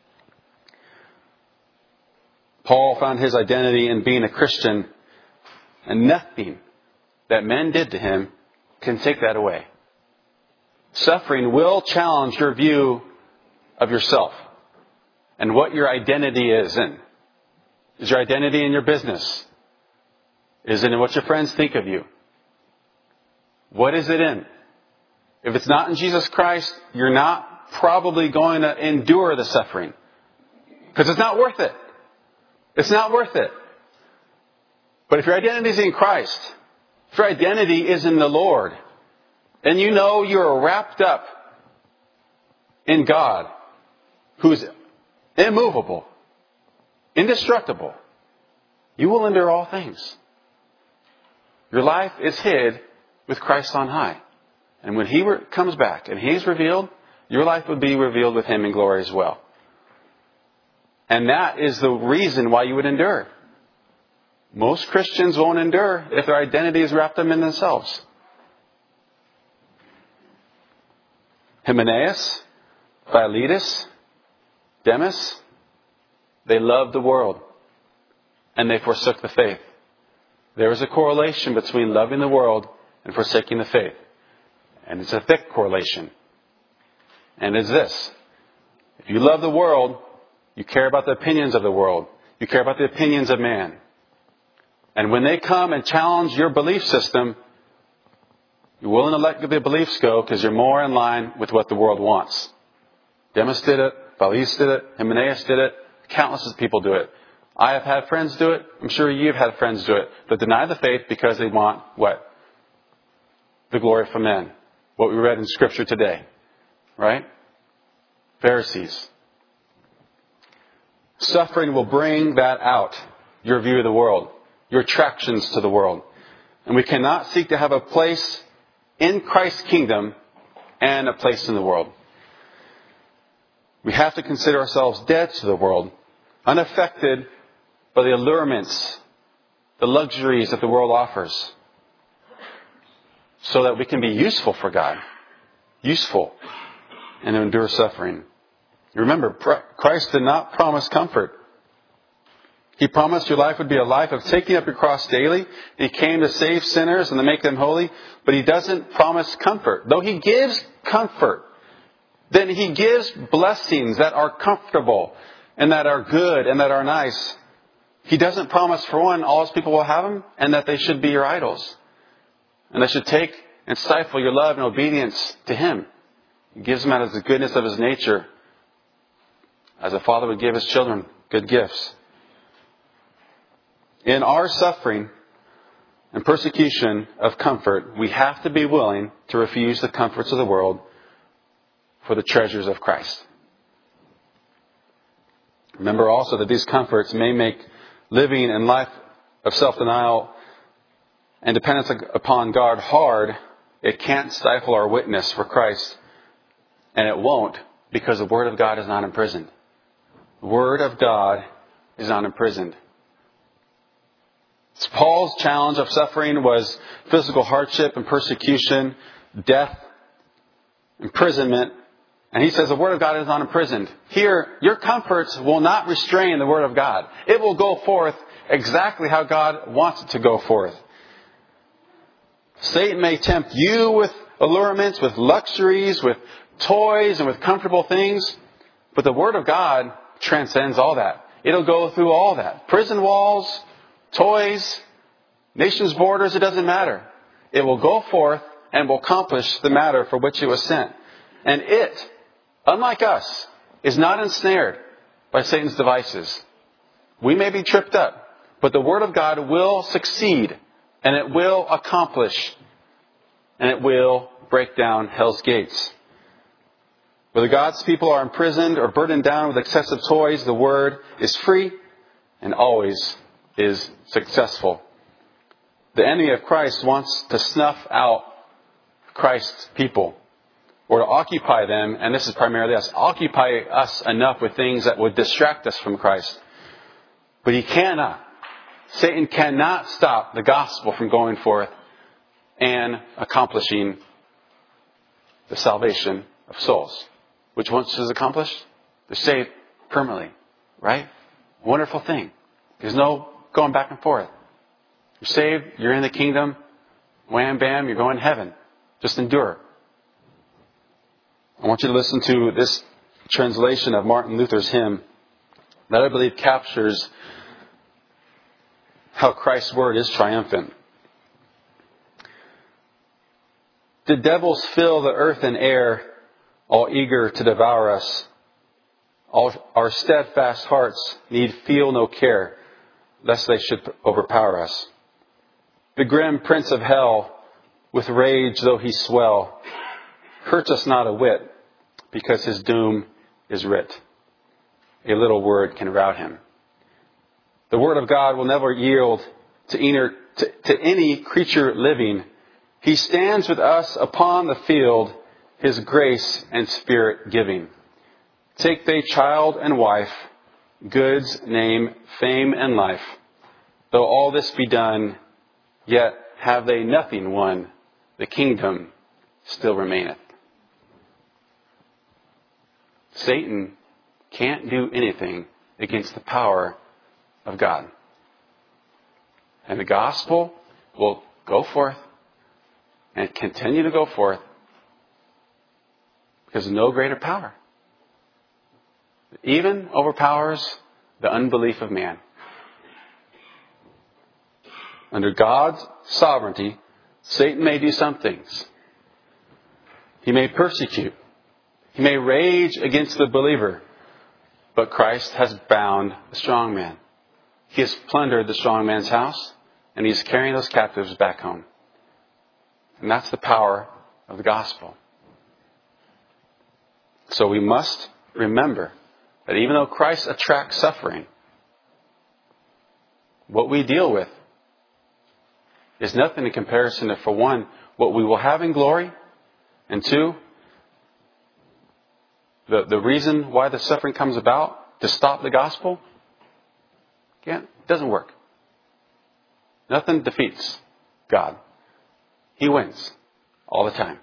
Paul found his identity in being a Christian, and nothing that men did to him can take that away. Suffering will challenge your view of yourself and what your identity is in. Is your identity in your business? Is it in what your friends think of you? What is it in? If it's not in Jesus Christ, you're not probably going to endure the suffering. Because it's not worth it. It's not worth it. But if your identity is in Christ, if your identity is in the Lord, and you know you're wrapped up in God, who's immovable, indestructible, you will endure all things. Your life is hid with Christ on high. And when He comes back and He's revealed, your life would be revealed with Him in glory as well. And that is the reason why you would endure. Most Christians won't endure if their identity is wrapped up in themselves. Hymenaeus, Philetus, Demas, they loved the world and they forsook the faith. There is a correlation between loving the world and forsaking the faith. And it's a thick correlation. And it's this. If you love the world, you care about the opinions of the world. You care about the opinions of man. And when they come and challenge your belief system, you're willing to let the beliefs go because you're more in line with what the world wants. Demas did it. Philetus did it. Hymenaeus did it. Countless people do it. I have had friends do it. I'm sure you've had friends do it. That deny the faith because they want what? The glory from men. What we read in Scripture today. Right? Pharisees. Suffering will bring that out, your view of the world, your attractions to the world. And we cannot seek to have a place in Christ's kingdom and a place in the world. We have to consider ourselves dead to the world, unaffected by the allurements, the luxuries that the world offers, so that we can be useful for God, useful, and endure suffering. Remember, Christ did not promise comfort. He promised your life would be a life of taking up your cross daily. He came to save sinners and to make them holy. But He doesn't promise comfort. Though He gives comfort, then He gives blessings that are comfortable and that are good and that are nice. He doesn't promise, for one, all His people will have them and that they should be your idols. And they should take and stifle your love and obedience to Him. He gives them out of the goodness of His nature, as a father would give his children good gifts. In our suffering and persecution of comfort, we have to be willing to refuse the comforts of the world for the treasures of Christ. Remember also that these comforts may make living in life of self-denial and dependence upon God hard. It can't stifle our witness for Christ, and it won't, because the Word of God is not imprisoned. The Word of God is not imprisoned. Paul's challenge of suffering was physical hardship and persecution, death, imprisonment. And he says the Word of God is not imprisoned. Here, your comforts will not restrain the Word of God. It will go forth exactly how God wants it to go forth. Satan may tempt you with allurements, with luxuries, with toys, and with comfortable things. But the Word of God transcends all that. It'll go through all that. Prison walls, toys, nations' borders, it doesn't matter. It will go forth and will accomplish the matter for which it was sent. And it, unlike us, is not ensnared by Satan's devices. We may be tripped up, but the Word of God will succeed, and it will accomplish, and it will break down hell's gates. Whether God's people are imprisoned or burdened down with excessive toys, the Word is free and always is successful. The enemy of Christ wants to snuff out Christ's people, or to occupy them, and this is primarily us, occupy us enough with things that would distract us from Christ. But he cannot. Satan cannot stop the gospel from going forth and accomplishing the salvation of souls. Which once is accomplished, they're saved permanently. Right? Wonderful thing. There's no going back and forth. You're saved, you're in the kingdom, wham bam, you're going to heaven. Just endure. I want you to listen to this translation of Martin Luther's hymn that I believe captures how Christ's word is triumphant. Did devils fill the earth and air, all eager to devour us? All our steadfast hearts need feel no care, lest they should overpower us. The grim prince of hell, with rage though he swell, hurts us not a whit, because his doom is writ. A little word can rout him. The word of God will never yield to any creature living. He stands with us upon the field, his grace and spirit giving. Take they child and wife, goods, name, fame, and life. Though all this be done, yet have they nothing won. The kingdom still remaineth. Satan can't do anything against the power of God. And the gospel will go forth and continue to go forth because of no greater power. It even overpowers the unbelief of man. Under God's sovereignty, Satan may do some things. He may persecute. He may rage against the believer. But Christ has bound the strong man. He has plundered the strong man's house, and he's carrying those captives back home. And that's the power of the gospel. So we must remember that even though Christ attracts suffering, what we deal with is nothing in comparison to, for one, what we will have in glory, and two, the reason why the suffering comes about, to stop the gospel, it doesn't work. Nothing defeats God. He wins all the time.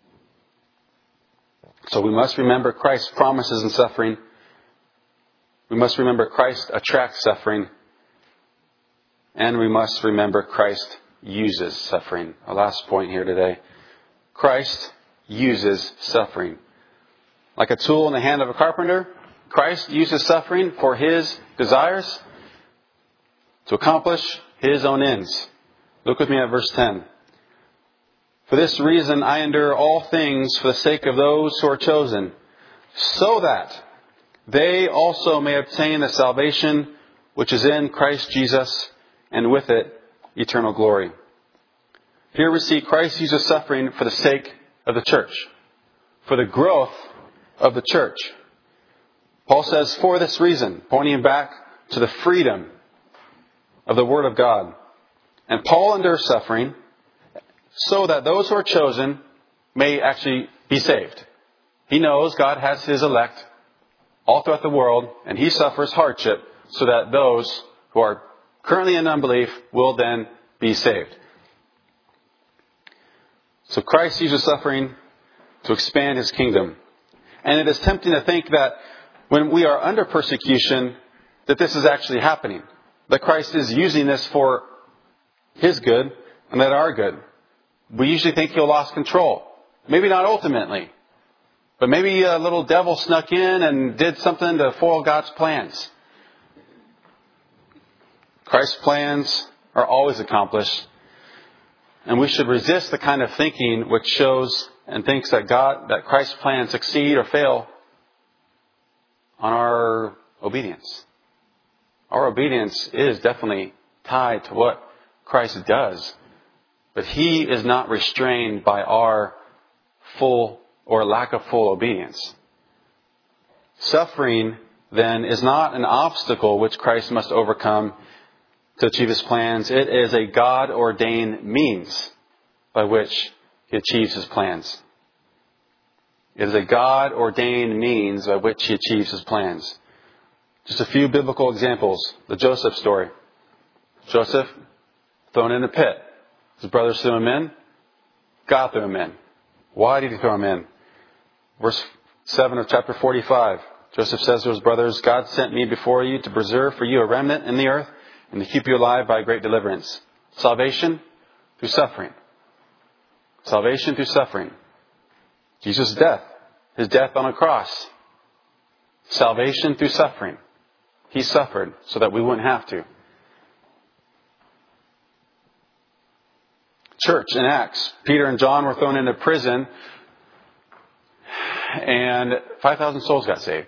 So we must remember Christ's promises in suffering. We must remember Christ attracts suffering. And we must remember Christ uses suffering. Our last point here today. Christ uses suffering. Like a tool in the hand of a carpenter, Christ uses suffering for His desires to accomplish His own ends. Look with me at verse 10. For this reason I endure all things for the sake of those who are chosen, so that they also may obtain the salvation which is in Christ Jesus, and with it eternal glory. Here we see Christ uses suffering for the sake of the church, for the growth of the church. Paul says, for this reason, pointing back to the freedom of the Word of God. And Paul endures suffering so that those who are chosen may actually be saved. He knows God has His elect all throughout the world, and He suffers hardship so that those who are currently in unbelief will then be saved. So Christ uses suffering to expand His kingdom. And it is tempting to think that when we are under persecution, that this is actually happening. That Christ is using this for His good and that our good. We usually think He'll lost control. Maybe not ultimately. But maybe a little devil snuck in and did something to foil God's plans. Christ's plans are always accomplished. And we should resist the kind of thinking which shows and thinks that Christ's plans succeed or fail on our obedience. Our obedience is definitely tied to what Christ does. But He is not restrained by our full or lack of full obedience. Suffering, then, is not an obstacle which Christ must overcome to achieve His plans. It is a God-ordained means by which He achieves His plans. It is a God-ordained means by which He achieves His plans. Just a few biblical examples. The Joseph story. Joseph, thrown in a pit. His brothers threw him in. God threw him in. Why did He throw him in? Verse 7 of chapter 45. Joseph says to his brothers, God sent me before you to preserve for you a remnant in the earth and to keep you alive by great deliverance. Salvation through suffering. Salvation through suffering. Jesus' death. His death on a cross. Salvation through suffering. He suffered so that we wouldn't have to. Church in Acts. Peter and John were thrown into prison and 5,000 souls got saved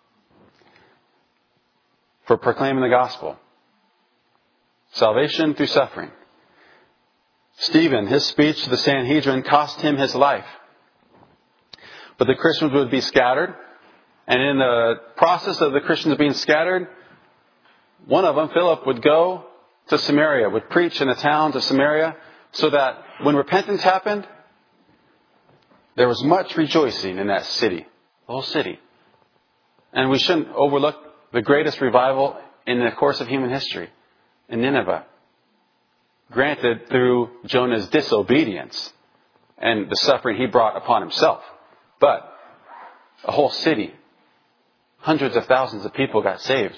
for proclaiming the gospel. Salvation through suffering. Stephen, his speech to the Sanhedrin cost him his life. But the Christians would be scattered. And in the process of the Christians being scattered, one of them, Philip, would go to Samaria, would preach in the towns of Samaria, so that when repentance happened, there was much rejoicing in that city, the whole city. And we shouldn't overlook the greatest revival in the course of human history, in Nineveh. Granted, through Jonah's disobedience and the suffering he brought upon himself. But a whole city, hundreds of thousands of people got saved.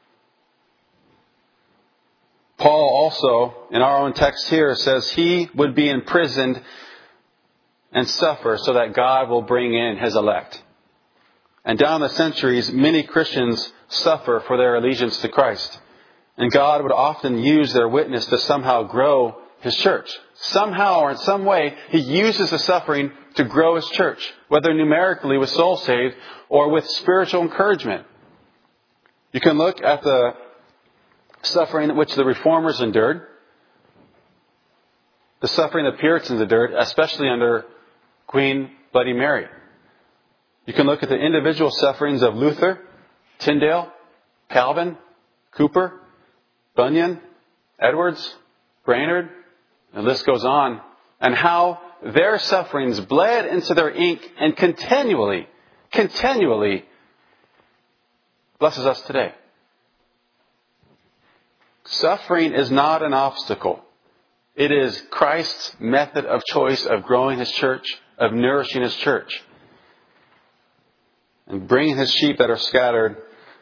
Paul also, in our own text here, says he would be imprisoned and suffer so that God will bring in His elect. And down the centuries, many Christians suffer for their allegiance to Christ. And God would often use their witness to somehow grow His church. Somehow or in some way, He uses the suffering to grow His church, whether numerically with souls saved or with spiritual encouragement. You can look at the suffering which the Reformers endured, the suffering the Puritans endured, especially under Queen Bloody Mary. You can look at the individual sufferings of Luther, Tyndale, Calvin, Cooper, Bunyan, Edwards, Brainerd, the list goes on, and how their sufferings bled into their ink and continually blesses us today. Suffering is not an obstacle. It is Christ's method of choice of growing His church, of nourishing His church, and bringing His sheep that are scattered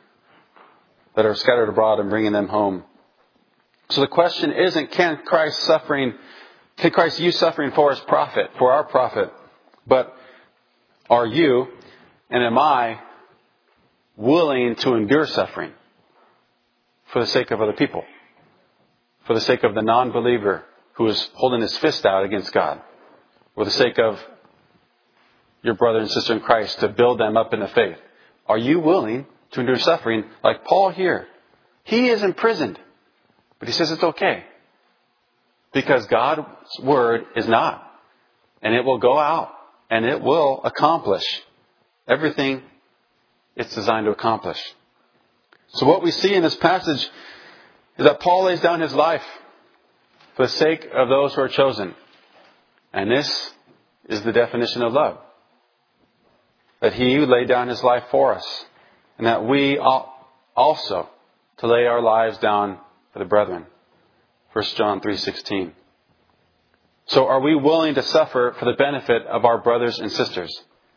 abroad and bringing them home. So the question isn't, can Christ use suffering for His profit, for our profit? But are you and am I willing to endure suffering for the sake of other people? For the sake of the non-believer who is holding his fist out against God? For the sake of your brother and sister in Christ, to build them up in the faith? Are you willing to endure suffering like Paul here? He is imprisoned, but he says it's okay. Because God's word is not. And it will go out and it will accomplish everything it's designed to accomplish. So what we see in this passage is that Paul lays down his life for the sake of those who are chosen. And this is the definition of love. That He laid down His life for us. And that we ought also to lay our lives down for the brethren. 1 John 3:16. So are we willing to suffer for the benefit of our brothers and sisters?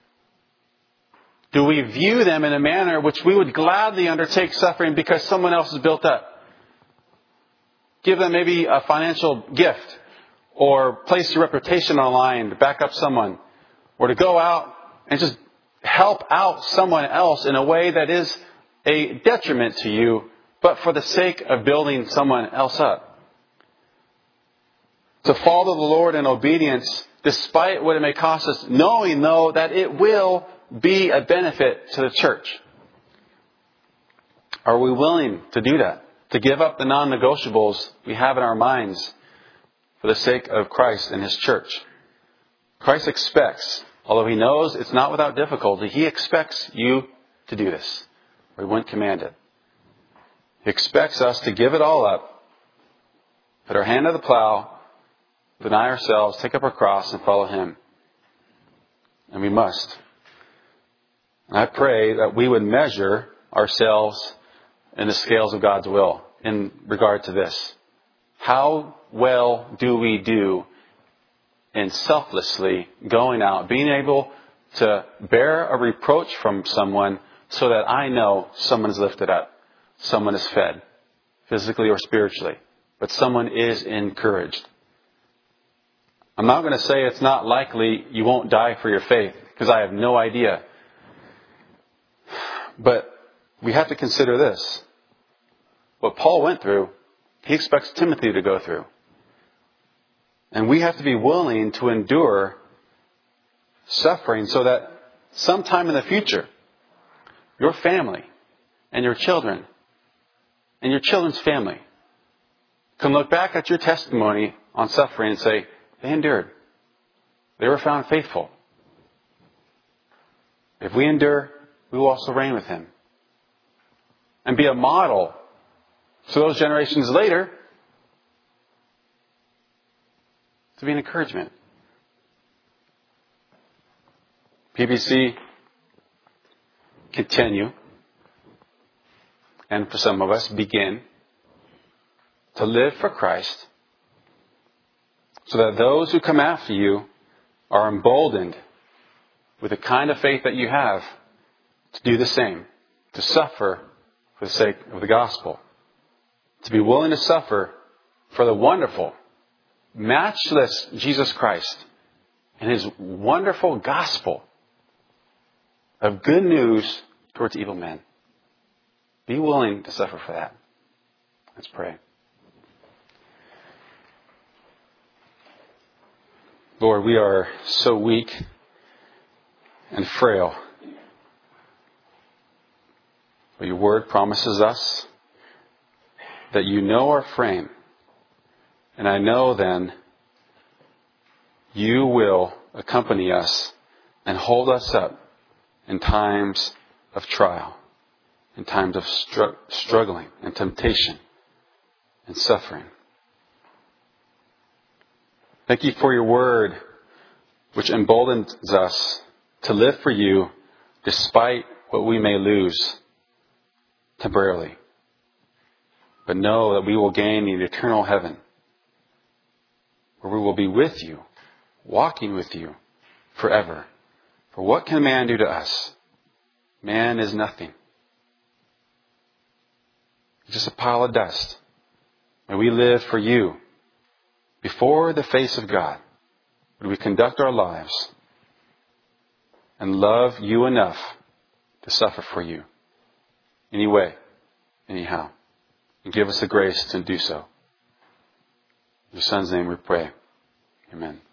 Do we view them in a manner which we would gladly undertake suffering because someone else is built up? Give them maybe a financial gift, or place your reputation online to back up someone, or to go out and just help out someone else in a way that is a detriment to you, but for the sake of building someone else up. To follow the Lord in obedience, despite what it may cost us, knowing though that it will be a benefit to the church. Are we willing to do that? To give up the non-negotiables we have in our minds for the sake of Christ and His church? Christ expects, although He knows it's not without difficulty, He expects you to do this, or He wouldn't command it. He expects us to give it all up, put our hand to the plow, deny ourselves, take up our cross, and follow Him. And we must. And I pray that we would measure ourselves in the scales of God's will in regard to this. How well do we do in selflessly going out, being able to bear a reproach from someone so that I know someone is lifted up, someone is fed, physically or spiritually, but someone is encouraged. I'm not going to say it's not likely you won't die for your faith, because I have no idea. But we have to consider this. What Paul went through, he expects Timothy to go through. And we have to be willing to endure suffering so that sometime in the future, your family and your children and your children's family can look back at your testimony on suffering and say, they endured. They were found faithful. If we endure, we will also reign with Him. And be a model to those generations later to be an encouragement. PBC, continue, and for some of us, begin to live for Christ so that those who come after you are emboldened with the kind of faith that you have to do the same, to suffer for the sake of the gospel, to be willing to suffer for the wonderful, matchless Jesus Christ and His wonderful gospel of good news towards evil men. Be willing to suffer for that. Let's pray. Lord, we are so weak and frail. But your word promises us that you know our frame. And I know then you will accompany us and hold us up in times of trial. in times of struggling and temptation and suffering. Thank you for your word, which emboldens us to live for you despite what we may lose temporarily. But know that we will gain an eternal heaven, where we will be with you, walking with you forever. For what can man do to us? Man is nothing. Just a pile of dust. May we live for you before the face of God. Would we conduct our lives and love you enough to suffer for you anyway, anyhow, and give us the grace to do so. In your Son's name we pray. Amen.